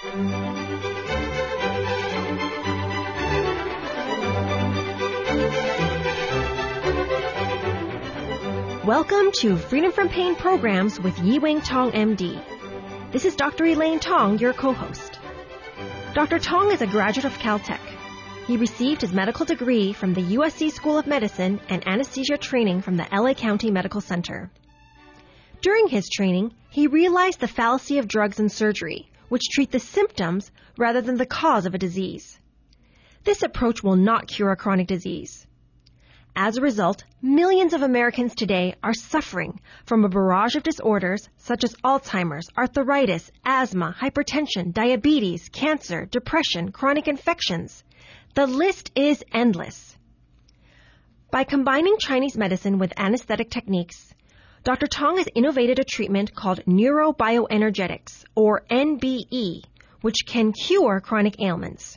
Welcome to Freedom from Pain Programs with Yi-Wing Tong, MD. This is Dr. Elaine Tong, your co-host. Dr. Tong is a graduate of Caltech. He received his medical degree from the USC School of Medicine and anesthesia training from the LA County Medical Center. During his training, he realized the fallacy of drugs and surgery, which treat the symptoms rather than the cause of a disease. This approach will not cure a chronic disease. As a result, millions of Americans today are suffering from a barrage of disorders such as Alzheimer's, arthritis, asthma, hypertension, diabetes, cancer, depression, chronic infections. The list is endless. By combining Chinese medicine with anesthetic techniques, Dr. Tong has innovated a treatment called neurobioenergetics, or NBE, which can cure chronic ailments.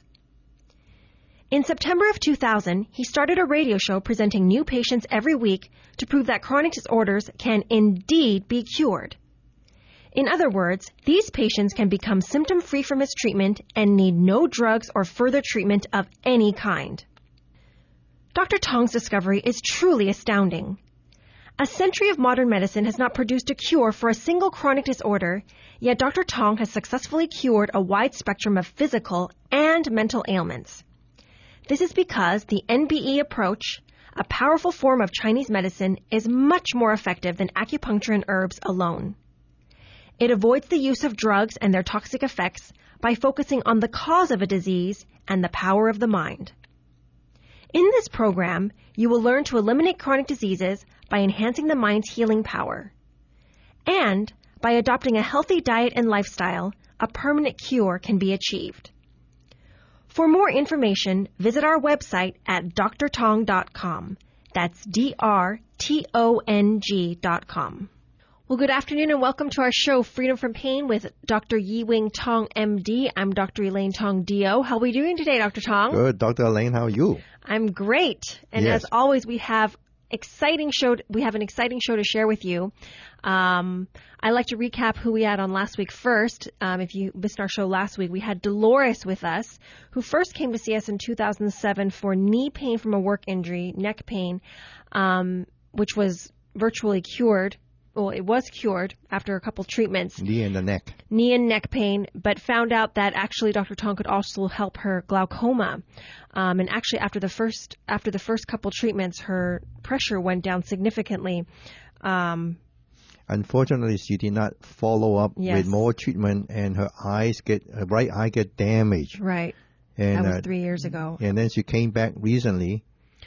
In September of 2000, he started a radio show presenting new patients every week to prove that chronic disorders can indeed be cured. In other words, these patients can become symptom-free from his treatment and need no drugs or further treatment of any kind. Dr. Tong's discovery is truly astounding. A century of modern medicine has not produced a cure for a single chronic disorder, yet Dr. Tong has successfully cured a wide spectrum of physical and mental ailments. This is because the NBE approach, a powerful form of Chinese medicine, is much more effective than acupuncture and herbs alone. It avoids the use of drugs and their toxic effects by focusing on the cause of a disease and the power of the mind. In this program, you will learn to eliminate chronic diseases by enhancing the mind's healing power. And by adopting a healthy diet and lifestyle, a permanent cure can be achieved. For more information, visit our website at drtong.com. That's drtong.com. Well, good afternoon and welcome to our show, Freedom from Pain with Dr. Yi-Wing Tong, MD. I'm Dr. Elaine Tong, DO. How are we doing today, Dr. Tong? Good, Dr. Elaine. How are you? I'm great. And Yes. as always, we have an exciting show to share with you. I like to recap who we had on last week first. If you missed our show last week, we had Dolores with us, who first came to see us in 2007 for knee pain from a work injury, neck pain, which was virtually cured. Well, it was cured after a couple treatments. Knee and the neck. Knee and neck pain, but found out that actually Dr. Tong could also help her glaucoma. And actually after the first couple treatments, her pressure went down significantly. Unfortunately, she did not follow up with more treatment, and her right eye get damaged. Right. And that was 3 years ago. And then she came back recently.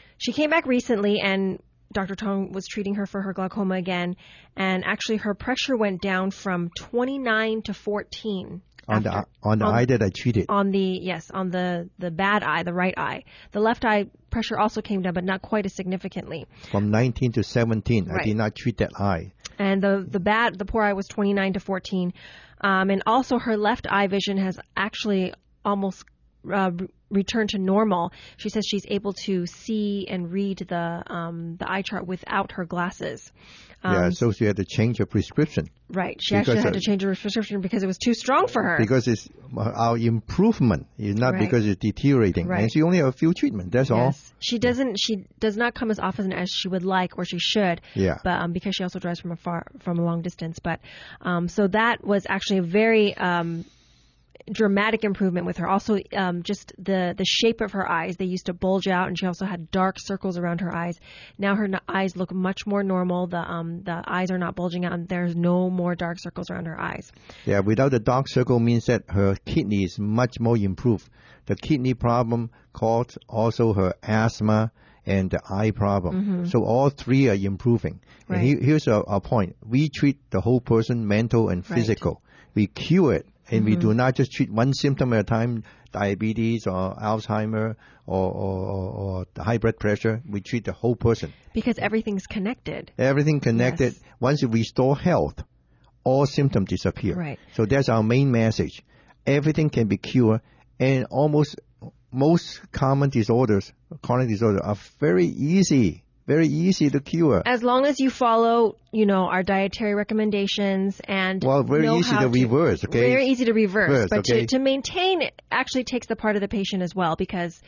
And Dr. Tong was treating her for her glaucoma again, and actually her pressure went down from 29 to 14. On the eye that I treated. On the bad eye, the right eye. The left eye pressure also came down, but not quite as significantly. From 19 to 17, right. I did not treat that eye. And the poor eye was 29 to 14. And also her left eye vision has actually almost returned to normal. She says she's able to see and read the eye chart without her glasses. So she had to change her prescription. Right. She actually had to change her prescription because it was too strong for her. Because it's our improvement is not because it's deteriorating. Right. And she only have a few treatments. That's all. She does not come as often as she would like or she should. Yeah. But because she also drives from a long distance. But so that was actually a very dramatic improvement with her. Also, just the shape of her eyes, they used to bulge out, and she also had dark circles around her eyes. Now her eyes look much more normal. The eyes are not bulging out, and there's no more dark circles around her eyes. Yeah, without the dark circle means that her kidney is much more improved. The kidney problem caused also her asthma and the eye problem. Mm-hmm. So all three are improving. Right. And here's our point. We treat the whole person, mental and physical. Right. We cure it. And we do not just treat one symptom at a time, diabetes or Alzheimer or high blood pressure. We treat the whole person. Because everything's connected. Everything connected. Yes. Once you restore health, all symptoms disappear. Right. So that's our main message. Everything can be cured, and almost most common disorders, chronic disorders, are very easy very easy to cure. As long as you follow, our dietary recommendations and very easy to reverse, okay? Very easy to reverse. But okay? to maintain it actually takes the part of the patient as well because,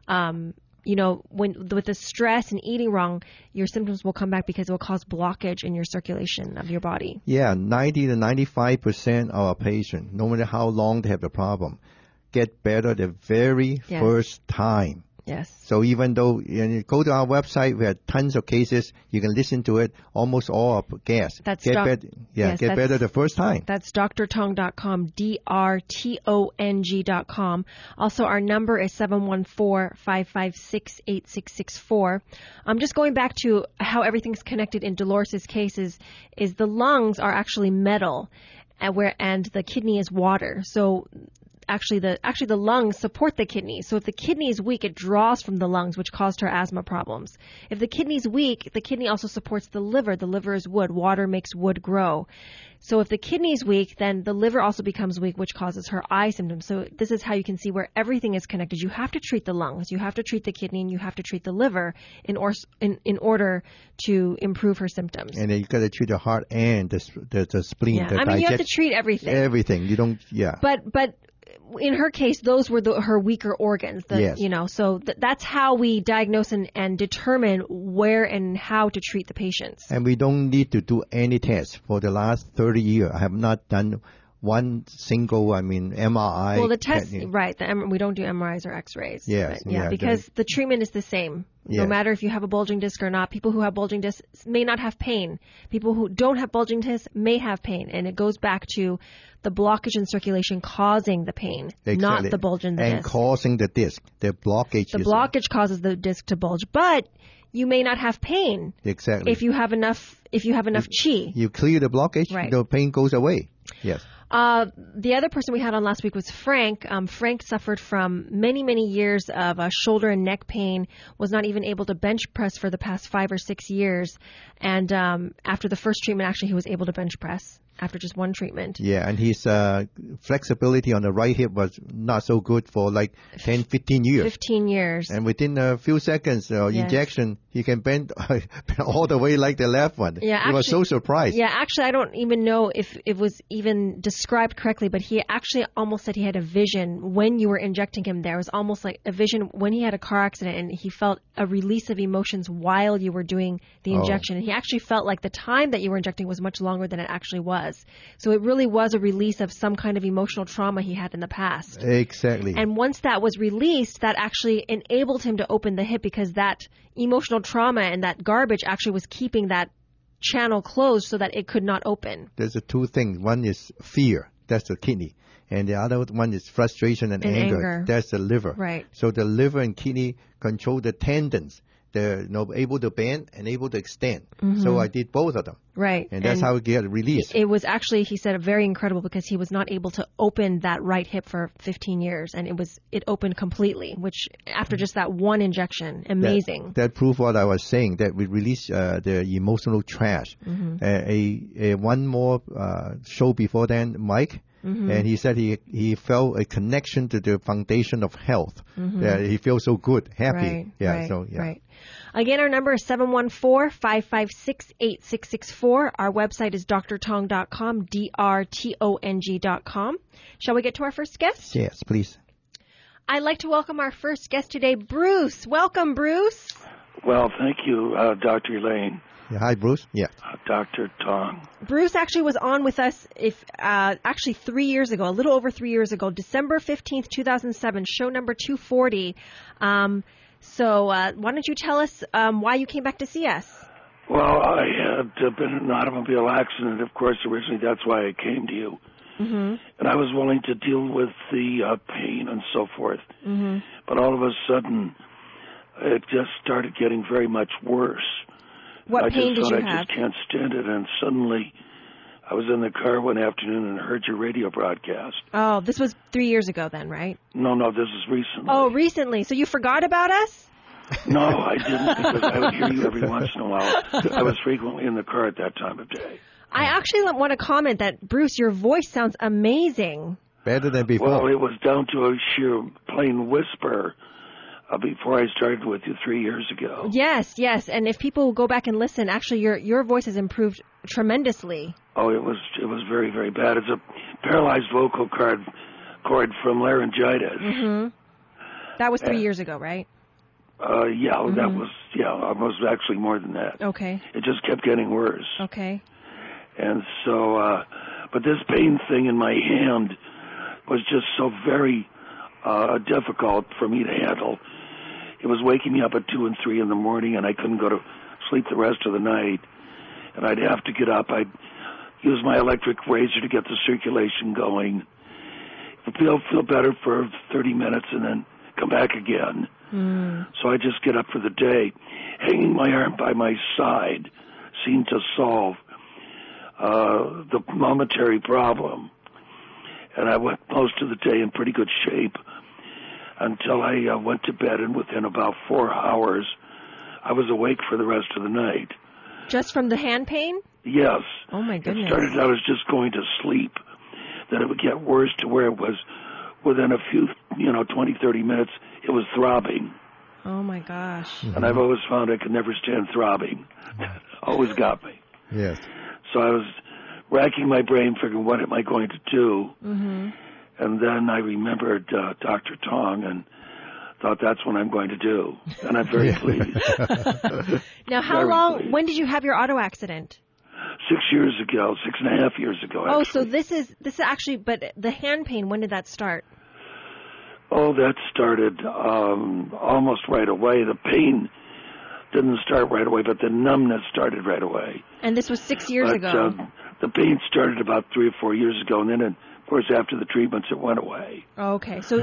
with the stress and eating wrong, your symptoms will come back because it will cause blockage in your circulation of your body. Yeah, 90 to 95% of our patients, no matter how long they have the problem, get better the very first time. Yes. So even though you go to our website, we have tons of cases. You can listen to it. Almost all are guests. Get better the first time. That's drtong.com, drtong.com. Also, our number is 714-556-8664. I'm just going back to how everything's connected in Dolores' case is the lungs are actually metal, and the kidney is water. So Actually, the lungs support the kidney. So if the kidney is weak, it draws from the lungs, which caused her asthma problems. If the kidney is weak, the kidney also supports the liver. The liver is wood. Water makes wood grow. So if the kidney is weak, then the liver also becomes weak, which causes her eye symptoms. So this is how you can see where everything is connected. You have to treat the lungs, you have to treat the kidney, and you have to treat the liver in order to improve her symptoms. And then you got to treat the heart and the spleen. Yeah, you have to treat everything. Everything. You don't. Yeah. But in her case, those were her weaker organs. Yes. So that's how we diagnose and determine where and how to treat the patients. And we don't need to do any tests. For the last 30 years, I have not done one single, MRI. Well, the test, right, we don't do MRIs or X-rays. Yes. Because the treatment is the same. Yes. No matter if you have a bulging disc or not. People who have bulging discs may not have pain. People who don't have bulging discs may have pain. And it goes back to the blockage in circulation causing the pain, not the bulge in the disc. And causing the disc, the blockage. The blockage causes the disc to bulge. But you may not have pain. Exactly. If you have enough qi. You clear the blockage, the pain goes away. Yes. The other person we had on last week was Frank. Frank suffered from many, many years of shoulder and neck pain, was not even able to bench press for the past 5 or 6 years. And after the first treatment, actually, he was able to bench press after just one treatment. Yeah, and his flexibility on the right hip was not so good for like 10, 15 years. 15 years. And within a few seconds injection, he can bend all the way like the left one. Yeah, he was so surprised. Yeah, actually, I don't even know if it was even described correctly, but he actually almost said he had a vision when you were injecting him there. It was almost like a vision when he had a car accident and he felt a release of emotions while you were doing the injection. And he actually felt like the time that you were injecting was much longer than it actually was. So it really was a release of some kind of emotional trauma he had in the past. Exactly. And once that was released, that actually enabled him to open the hip because that emotional trauma and that garbage actually was keeping that channel closed so that it could not open. There's two things. One is fear. That's the kidney. And the other one is frustration and anger. That's the liver. Right. So the liver and kidney control the tendons. They're able to bend and able to extend. Mm-hmm. So I did both of them. Right. And that's how it get released. It was actually, he said, very incredible because he was not able to open that right hip for 15 years. And it opened completely, which after just that one injection, amazing. That proved what I was saying, that we release the emotional trash. Mm-hmm. One more show before then, Mike. Mm-hmm. And he said he felt a connection to the foundation of health. Mm-hmm. He feels so good, happy. Right. Again, our number is 714-556-8664. Our website is drtong.com, drtong.com. Shall we get to our first guest? Yes, please. I'd like to welcome our first guest today, Bruce. Welcome, Bruce. Well, thank you, Dr. Elaine. Yeah, hi, Bruce. Yeah. Dr. Tong. Bruce actually was on with us 3 years ago, a little over 3 years ago, December 15th, 2007, show number 240. So why don't you tell us why you came back to see us? Well, I had been in an automobile accident. Of course, originally that's why I came to you. Mm-hmm. And I was willing to deal with the pain and so forth. Mm-hmm. But all of a sudden, it just started getting very much worse. What pain did you have? I just can't stand it. And suddenly, I was in the car one afternoon and heard your radio broadcast. Oh, this was 3 years ago then, right? No, this is recently. Oh, recently. So you forgot about us? No, I didn't, because I would hear you every once in a while. I was frequently in the car at that time of day. I actually want to comment that, Bruce, your voice sounds amazing. Better than before. Well, it was down to a sheer plain whisper. before I started with you 3 years ago. Yes, yes. And if people go back and listen, actually, your voice has improved tremendously. Oh, it was very, very bad. It's a paralyzed vocal cord from laryngitis. Mm-hmm. That was 3 years ago, right? That was almost actually more than that. Okay. It just kept getting worse. Okay. And so, but this pain thing in my hand was just so very difficult for me to handle. It was waking me up at 2 and 3 in the morning, and I couldn't go to sleep the rest of the night. And I'd have to get up. I'd use my electric razor to get the circulation going. Feel better for 30 minutes, and then come back again. So I just get up for the day. Hanging my arm by my side seemed to solve the momentary problem. And I went most of the day in pretty good shape until I went to bed, and within about 4 hours, I was awake for the rest of the night. Just from the hand pain? Yes. Oh, my goodness. It started, I was just going to sleep. Then it would get worse to where it was within a few, 20, 30 minutes, it was throbbing. Oh, my gosh. And I've always found I could never stand throbbing. Always got me. Yes. So I was racking my brain, figuring, what am I going to do? Mm-hmm. And then I remembered Dr. Tong and thought, that's what I'm going to do. And I'm very pleased. Now, when did you have your auto accident? 6 years ago, 6.5 years ago, actually. Oh, so this is actually, but the hand pain, when did that start? Oh, that started almost right away. The pain didn't start right away, but the numbness started right away. And this was 6 years ago? The pain started about 3 or 4 years ago, and then, of course, after the treatments, it went away. Oh, okay. So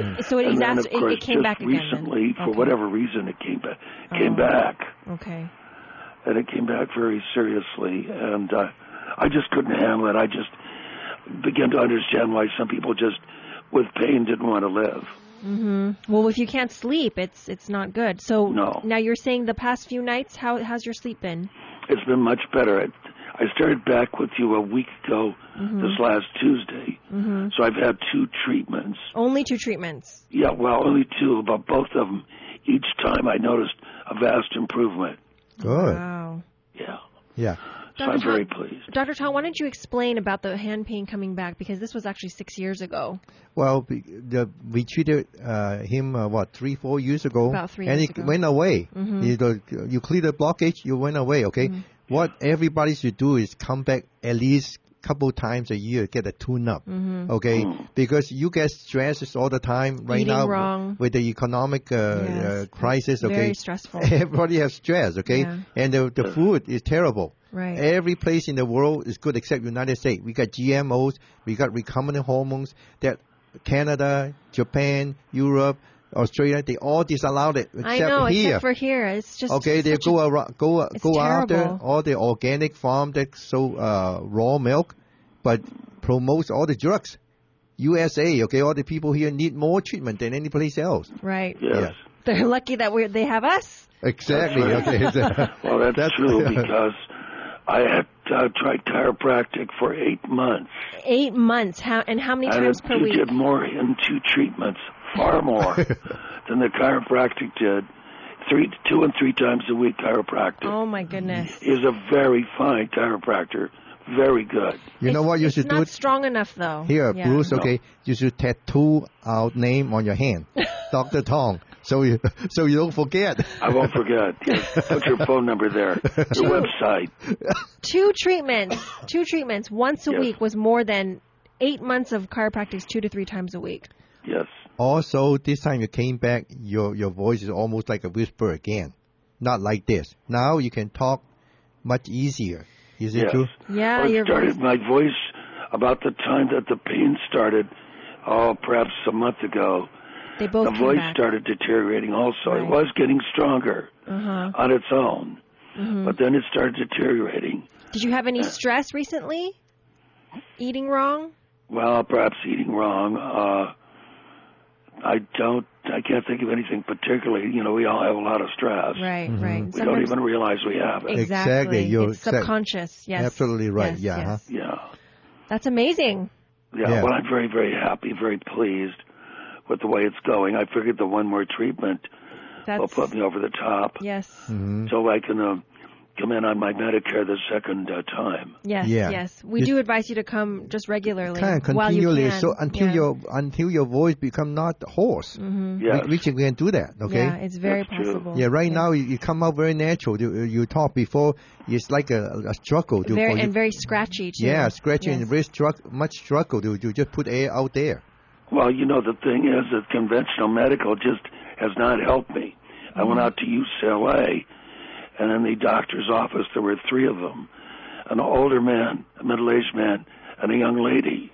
it came back again. Recently, for whatever reason, it came back. Okay. And it came back very seriously, and I just couldn't handle it. I just began to understand why some people just, with pain, didn't want to live. Mm-hmm. Well, if you can't sleep, it's not good. So Now you're saying the past few nights, how's your sleep been? It's been much better. I started back with you a week ago, this last Tuesday. Mm-hmm. So I've had 2 treatments. Only 2 treatments? Yeah, well, only 2, but both of them, each time I noticed a vast improvement. Good. Wow. Yeah. Yeah. So I'm very pleased. Dr. Tong, why don't you explain about the hand pain coming back? Because this was actually 6 years ago. Well, we treated him, 3-4 years ago. About 3 years ago. And it went away. Mm-hmm. You clear the blockage, you went away, okay? Mm-hmm. What everybody should do is come back at least couple times a year, get a tune-up, okay? Because you get stressed all the time right Eating now wrong. With the economic crisis, okay? Very stressful. Everybody has stress, okay? Yeah. And the food is terrible. Right. Every place in the world is good except United States. We got GMOs, we got recombinant hormones that Canada, Japan, Europe, Australia, they all disallowed it except I know, here. Except for here. It's just okay. They go after terrible. all the organic farm that so raw milk, but promotes all the drugs. USA, okay, all the people here need more treatment than any place else. Right. Yes. They're lucky that they have us. Exactly. Okay. Well, that's true because I had tried chiropractic for 8 months. 8 months. How many times per week? You did more in 2 treatments. Far more than the chiropractic did. 2 and 3 times a week chiropractic. Oh, my goodness. He's a very fine chiropractor. Very good. You know what you should do? It's not strong enough, though. Here, yeah. Bruce, okay, you should tattoo our name on your hand. Dr. Tong. So you don't forget. I won't forget. Put your phone number there. Your website. 2 treatments once a week was more than 8 months of chiropractic 2 to 3 times a week. Yes. Also, this time you came back, your voice is almost like a whisper again. Not like this. Now you can talk much easier. Is it true? Yeah, well, my voice about the time that the pain started, perhaps a month ago. They both the voice started deteriorating also. Right. It was getting stronger on its own, but then it started deteriorating. Did you have any stress recently? Eating wrong? Well, perhaps eating wrong. I can't think of anything particularly. We all have a lot of stress. Right, right. We don't even realize we have it. Exactly. It's subconscious, yes. Absolutely right, yes. Yeah. That's amazing. Yeah, well, I'm very, very happy, very pleased with the way it's going. I figured the one more treatment will put me over the top. Yes. Mm-hmm. So I can come in on my Medicare the second time. Yes, Yeah. yes. We do advise you to come just regularly Kind of while you continually, can. so until your voice become not hoarse. Yes. We can do that, okay? Yeah, it's very That's true. possible. Yeah, right now you come out very natural. You talk before, it's like a struggle. Very scratchy too. Yeah, scratching, and very much struggle to just put air out there. Well, the thing is that conventional medical just has not helped me. I went out to UCLA, and in the doctor's office there were three of them, an older man, a middle-aged man, and a young lady.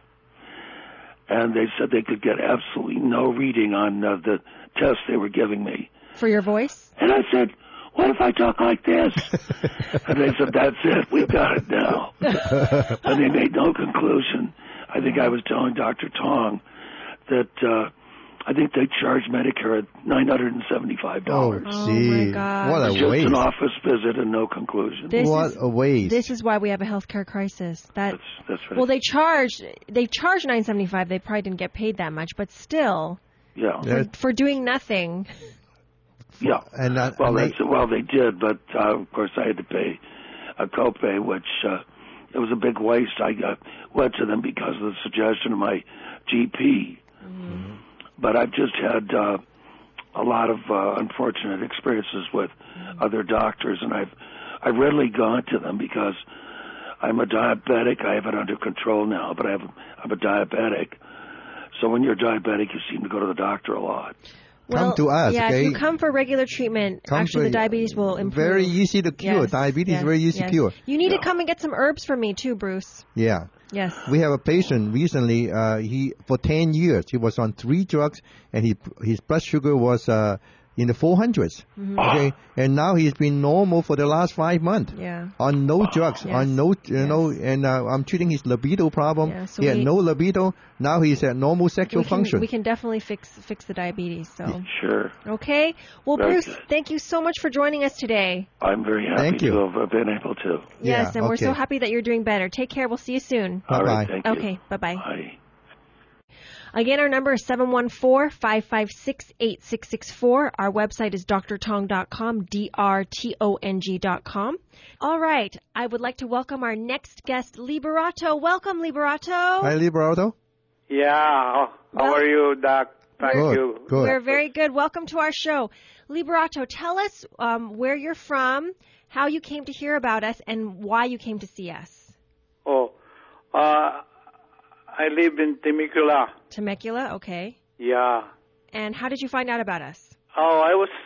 And they said they could get absolutely no reading on the test they were giving me. For your voice? And I said, what if I talk like this? And they said, that's it, we've got it now. And they made no conclusion. I think I was telling Dr. Tong that I think they charge Medicare at $975. Oh, gee. My God. What a Just waste. an office visit and no conclusion. What a waste. This is why we have a healthcare crisis. That's right. Well, they charge $975. They probably didn't get paid that much, but still, yeah. for doing nothing. Yeah. And they did, but of course I had to pay a copay, which it was a big waste. I went to them because of the suggestion of my GP. Mm-hmm. But I've just had a lot of unfortunate experiences with other doctors, and I've rarely gone to them because I'm a diabetic. I have it under control now, but I'm a diabetic. So when you're diabetic, you seem to go to the doctor a lot. Come to us, yeah, okay? if you come for regular treatment, the diabetes will improve. Very easy to cure. Yes, Diabetes yes, very easy to cure. You need to come and get some herbs from me too, Bruce. Yeah. Yes. We have a patient recently, he for 10 years, he was on 3 drugs, and his blood sugar was in the 400s. Okay, and now he's been normal for the last 5 months. Yeah. On no drugs, Yes. on no, and I'm treating his libido problem. Yeah, so he had no libido. Now he's at normal sexual function. We can definitely fix the diabetes. So. Sure. Okay. Well, Very Bruce, good. thank you so much for joining us today. I'm very happy Thank you. to have been able to. Yes, Yeah, and we're so okay. happy that you're doing better. Take care. We'll see you soon. All Bye-bye. right, thank you. Okay. Bye-bye. Bye. Again, our number is 714-556-8664. Our website is drtong.com, drtong.com. All right. I would like to welcome our next guest, Liberato. Welcome, Liberato. Hi, Liberato. Yeah. How are you, Doc? Thank you. Good. We're very good. Welcome to our show. Liberato, tell us where you're from, how you came to hear about us, and why you came to see us. Oh, I live in Temecula. Temecula, okay. Yeah. And how did you find out about us? Oh, I was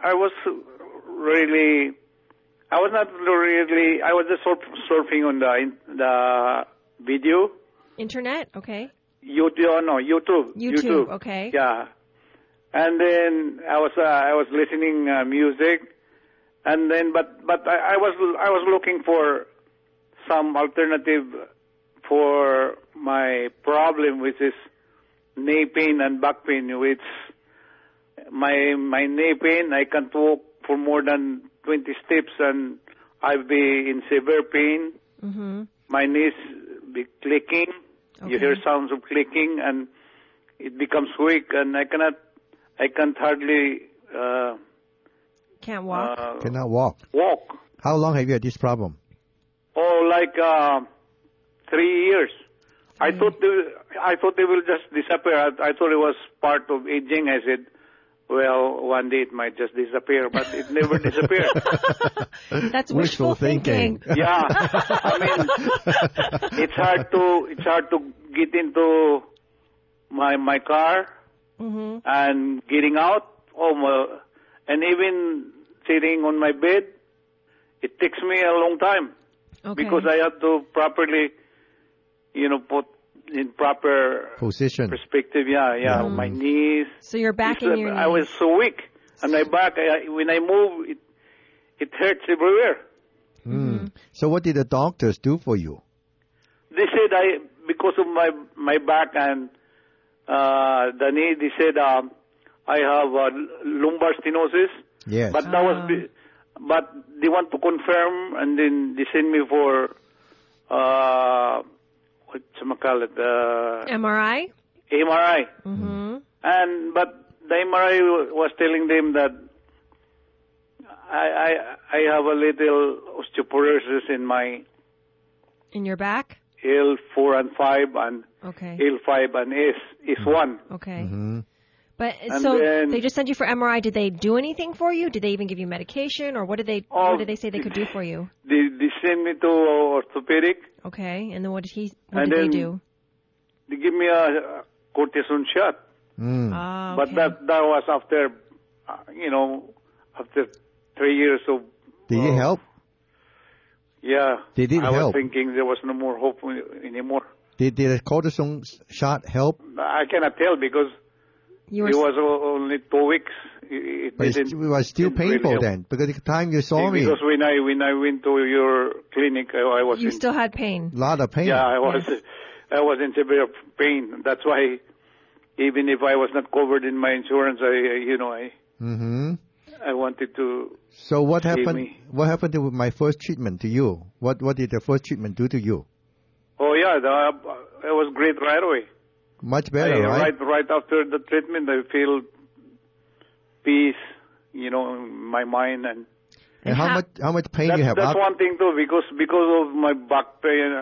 just surfing on the video. Internet, okay. YouTube. YouTube, okay. Yeah. And then I was listening music, and then but I was looking for some alternative for my problem, which is knee pain and back pain. Which my knee pain, I can't walk for more than 20 steps, and I'll be in severe pain. Mm-hmm. My knees be clicking. Okay. You hear sounds of clicking, and it becomes weak, and I can't hardly Can't walk. Cannot walk. Walk. How long have you had this problem? Oh, like 3 years. I thought they will just disappear. I thought it was part of aging. I said, well, one day it might just disappear, but it never disappeared. That's wishful thinking. Yeah, I mean, it's hard to get into my car and getting out. And even sitting on my bed, it takes me a long time because I have to properly, put in proper Position. perspective. Yeah, my knees. So you're back in your knees. I was so weak, and my back. When I move, it hurts everywhere. So what did the doctors do for you? They said because of my back and the knee. They said I have lumbar stenosis. Yes. But that was, but they want to confirm, and then they send me for whatchamacallit, MRI? MRI. Mm-hmm. But the MRI was telling them that I have a little osteoporosis in your back. L4 and 5 and Okay. L5 and S1. Okay. Mm-hmm. But And so then- they just sent you for MRI. Did they do anything for you? Did they even give you medication, or what did they say they could do for you? They sent me to orthopedic. Okay. And then what did they then- do? They give me a cortisone shot. Mm. Ah, But okay. that was after, after 3 years of... Did it help? Yeah. Did it I was help? thinking there was no more hope anymore. Did the cortisone shot help? I cannot tell because You it were was only 2 weeks. It But it was still didn't really painful help. then, because the time you saw me, Because when I went to your clinic, I was you in, still had pain. a lot of pain. yeah, I Yes. was in severe pain. That's why even if I was not covered in my insurance, Mm-hmm. I wanted to. So what Save happened? me. What happened with my first treatment to you? What did the first treatment do to you? Oh yeah, it was great right away. Much better, right? Right after the treatment, I feel peace, in my mind, and And how much pain you have? that's one thing too, because of my back pain,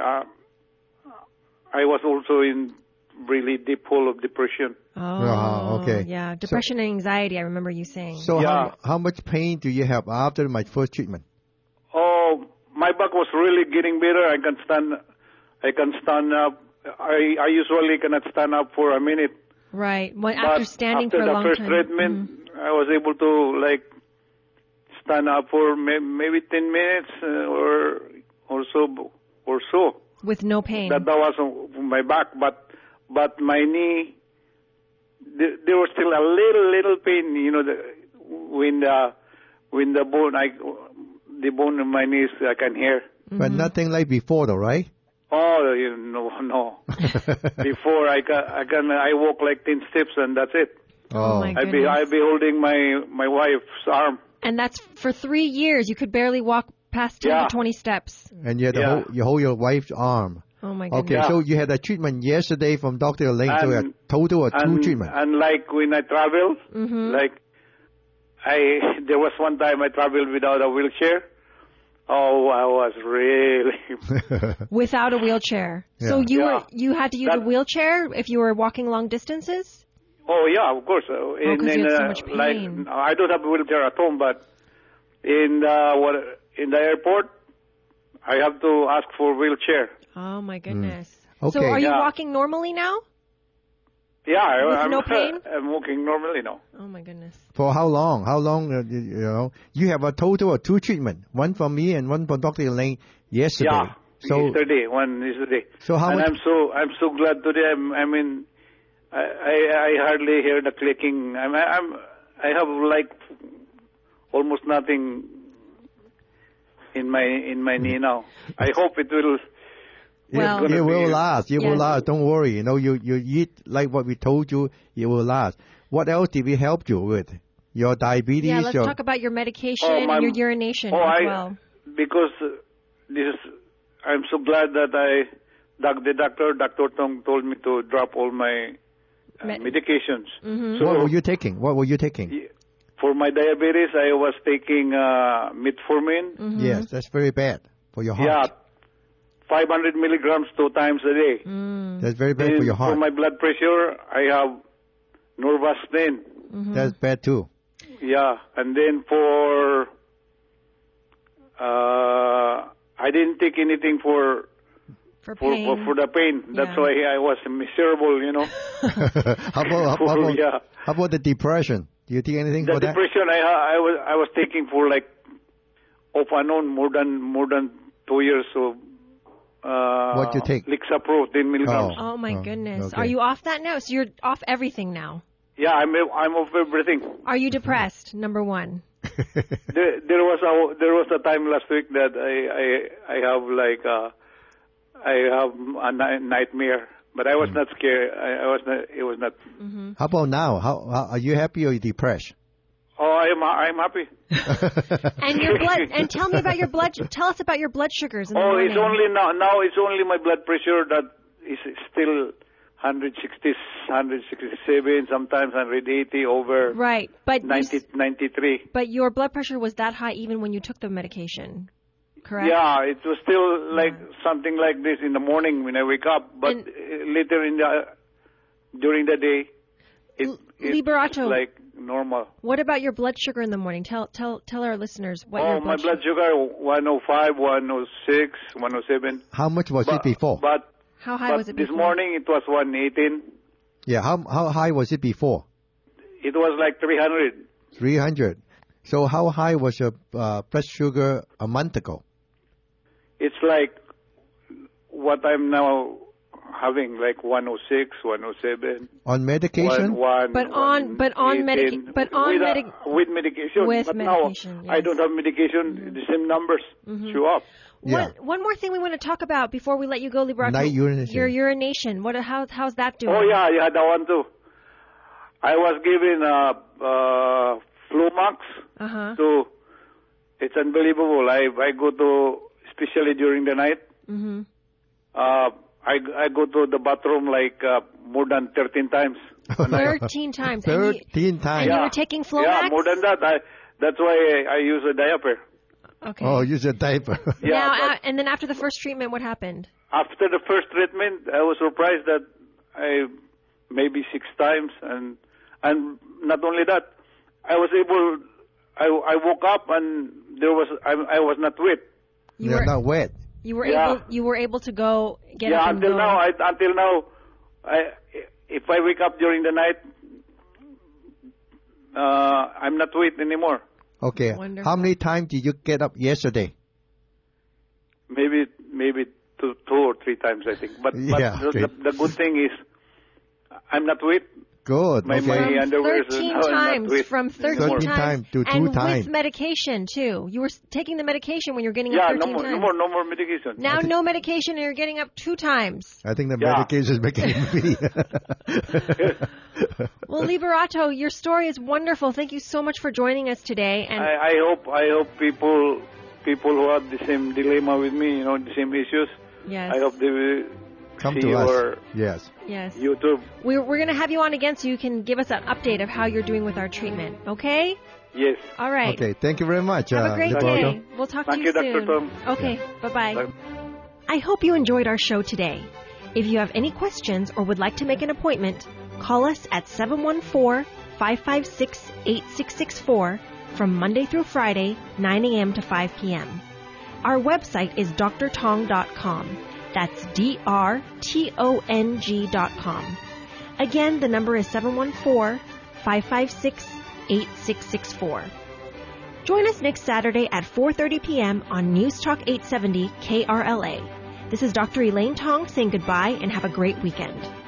I was also in really deep hole of depression. Oh, okay. Yeah, depression and anxiety. I remember you saying. So Yeah. how much pain do you have after my first treatment? Oh, my back was really getting better. I can stand up. I usually cannot stand up for a minute. Right. Well, But after standing for a long after the first time. treatment, I was able to stand up for maybe 10 minutes or so. With no pain. That was on my back, but my knee, there was still a little pain. When the bone in my knees, I can hear. But nothing like before, though, right? Oh, no. Before I walk like 10 steps and that's it. Oh my I'd goodness. be holding my wife's arm. And that's for 3 years. You could barely walk past 10 Yeah. to 20 steps. And you had to Yeah. you hold your wife's arm. Oh my goodness. Okay, Yeah. so you had a treatment yesterday from Dr. Elaine, so you had total of 2 treatments. And like when I travel, there was one time I traveled without a wheelchair. Oh, I was really Without a wheelchair. So Yeah. you had to use a wheelchair if you were walking long distances? Oh yeah, of course. 'cause you had so much pain. I don't have a wheelchair at home, but in the airport, I have to ask for a wheelchair. Oh my goodness. Okay. So are you Yeah. walking normally now? Yeah, With I'm no pain? I'm walking normally now. Oh my goodness. For how long? How long, you have a total of 2 treatments, one from me and one from Dr. Elaine yesterday. Yeah, yesterday. So how and much? I'm so glad today. I hardly hear the clicking. I have like almost nothing in my knee now. I hope it will. Well, It will last. It will Yes. last. Don't worry. You eat like what we told you. It will last. What else did we help you with? Your diabetes. Yeah, let's talk about your medication my- and your urination as well. Because I'm so glad that Dr. Tong told me to drop all my medications. Mm-hmm. What were you taking? For my diabetes, I was taking metformin. Mm-hmm. Yes, that's very bad for your heart. Yeah, 500 milligrams 2 times a day. That's very bad for your heart. For my blood pressure, I have Norvastin. That's bad too. Yeah, and then I didn't take anything for pain. the pain. That's Yeah. why I was miserable, How about the depression? Do you take anything The for that? depression I was taking for like off and on more than 2 years. So What you take? Lexapro 10 milligrams. Oh my goodness. okay. Are you off that now? So you're off everything now. Yeah, I'm off everything. Are you depressed? Number 1. There was a time last week that I have a nightmare, but I was not scared. It was not. How about now? How are you happy or you depressed? Oh, I'm happy. And your blood. And tell me about your blood. Tell us about your blood sugars in the morning. It's only now. Now it's only my blood pressure that is still 160, 167, sometimes 180 over Right, but 93. But your blood pressure was that high even when you took the medication, correct? Yeah, it was still like something like this in the morning when I wake up, but later during the day, it's Liberato, like normal. What about your blood sugar in the morning? Tell our listeners what your my blood sugar 105, 106, 107. How much was it before? But how high was it before? This morning it was 118. Yeah, how high was it before? It was like 300. 300. So how high was your blood sugar a month ago? It's like what I'm now having, like 106, 107. On medication? With medication. With but medication, now I don't have medication. The same numbers show up. One more thing we want to talk about before we let you go, Liberato. Night urination. Your urination. How's that doing? Oh yeah, that one too. I was given Flumax. So it's unbelievable. I go to, especially during the night. Mm-hmm. I go to the bathroom like more than 13 times. 13 times. 13 times. And you were taking Flomax? Yeah, more than that. That's why I use a diaper. Okay. Oh, use a diaper. Yeah. And then after the first treatment, what happened? After the first treatment, I was surprised that maybe 6 times, and not only that, I woke up and I was not wet. You're not wet. You were able to go get up and until go. Until now, if I wake up during the night, I'm not wet anymore. Okay. Wonderful. How many times did you get up yesterday? Maybe 2 or 3 times, I think. But the good thing is, I'm not wet. Good. My underwear is 13 times. From 13 times to 2 and times. with medication, too. You were taking the medication when you were getting up 13 times. No more medication. Now no medication and you're getting up 2 times. I think the medication is making me. Well, Liberato, your story is wonderful. Thank you so much for joining us today. And I hope people who have the same dilemma with me, the same issues. Yes. I hope they will Come see to your us. Yes. YouTube. We're going to have you on again so you can give us an update of how you're doing with our treatment. Okay? Yes. All right. Okay. Thank you very much. Have a great Liberato. day. We'll talk to you Thank you, soon. Dr. Tom. Okay. Bye-bye. Bye. I hope you enjoyed our show today. If you have any questions or would like to make an appointment, call us at 714-556-8664 from Monday through Friday, 9 a.m. to 5 p.m. Our website is drtong.com. That's drtong.com. Again, the number is 714-556-8664. Join us next Saturday at 4:30 p.m. on News Talk 870 KRLA. This is Dr. Elaine Tong saying goodbye and have a great weekend.